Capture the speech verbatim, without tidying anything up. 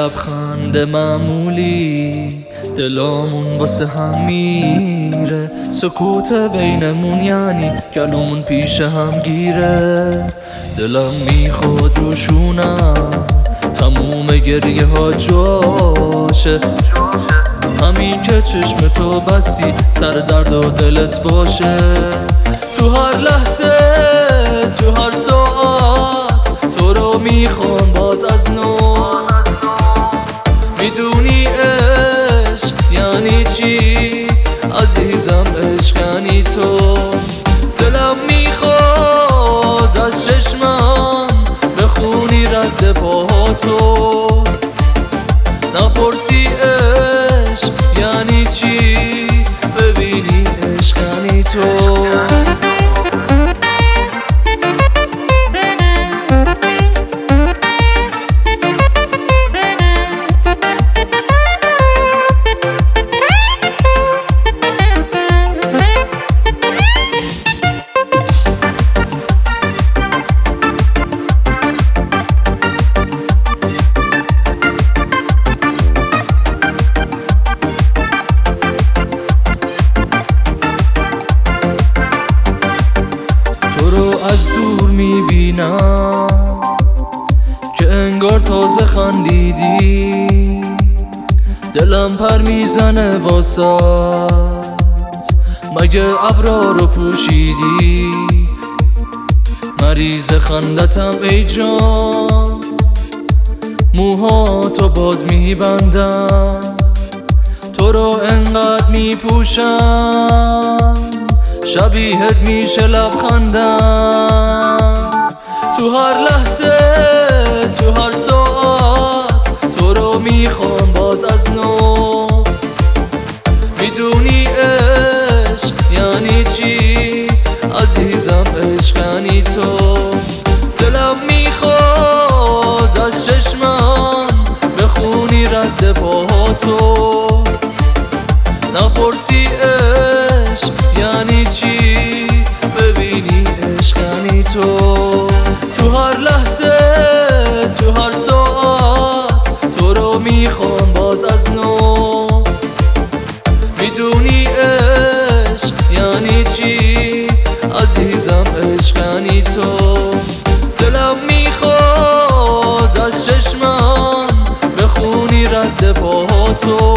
لبخند معمولی دلامون واسه هم میره، سکوت بینمون یعنی گلومون پیش هم گیره. دلم میخواد روشونم تموم گریه ها جاشه، همین که چشم تو بسی سر درد و دلت باشه. تو هر لحظه تو هر ساعت تو رو میخوام باز از نو. میدونی عشق یعنی چی عزیزم، عشق یعنی تو. دلم میخواد از چشمم بخونی رد پاهاتو، نپرسی عشق یعنی چی ببینی عشق یعنی تو. از دور میبینم که انگار تازه خندیدی، دلم پر میزنه واسات مگه ابرا رو پوشیدی. مریض خندتم ای جان، موها تو باز میبندم، تو رو انقدر میپوشم شبیهت میشه لبخندم. تو هر لحظه تو هر ساعت تو رو میخوام باز از نو. میدونی عشق یعنی چی عزیزم، عشق یعنی تو. دلم میخواد از چشمم بخونی رد پاهاتو، نپرسی عشق یعنی چی ببینی عشق یعنی تو. تو هر لحظه تو هر ساعت تو رو میخوام باز از نو. میدونی عشق یعنی چی عزیزم، عشق یعنی تو. دلم میخواد از چشمم بخونی رد پاهاتو،